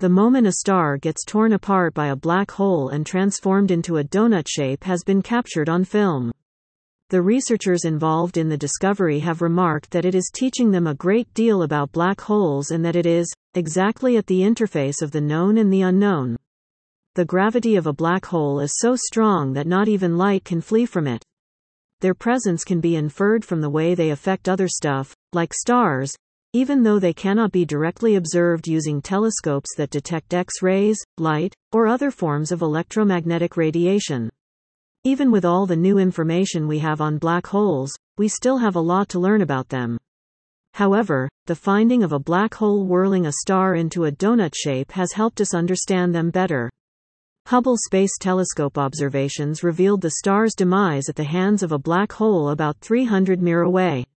The moment a star gets torn apart by a black hole and transformed into a donut shape has been captured on film. The researchers involved in the discovery have remarked that it is teaching them a great deal about black holes and that it is exactly at the interface of the known and the unknown. The gravity of a black hole is so strong that not even light can flee from it. Their presence can be inferred from the way they affect other stuff, like stars, even though they cannot be directly observed using telescopes that detect X-rays, light, or other forms of electromagnetic radiation. Even with all the new information we have on black holes, we still have a lot to learn about them. However, the finding of a black hole whirling a star into a donut shape has helped us understand them better. Hubble Space Telescope observations revealed the star's demise at the hands of a black hole about 300 mir away.